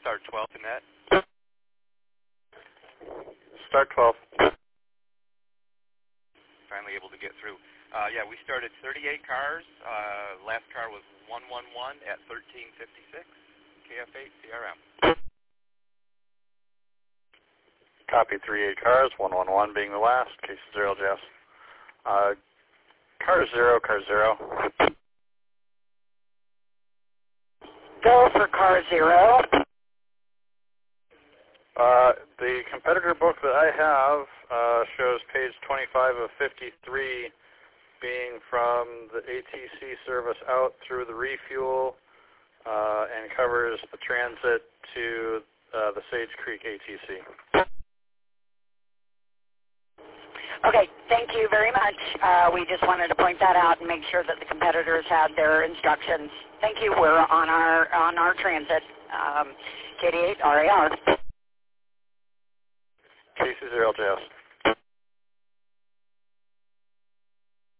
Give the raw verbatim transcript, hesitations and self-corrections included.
start twelve in that. Start twelve. Finally able to get through. Uh, yeah, we started thirty-eight cars. Uh, last car was one one one at thirteen fifty-six. K F eight C R M. Copy three eight cars, one one one being the last. Case zero, Jess. Uh, car zero, car zero. Go for car zero. Uh, the competitor book that I have uh, shows page twenty-five of fifty-three being from the A T C service out through the refuel uh, and covers the transit to uh, the Sage Creek A T C. Okay, thank you very much. Uh, we just wanted to point that out and make sure that the competitors had their instructions. Thank you. We're on our on our transit. Um, K D eight R A R. K C zero, J S.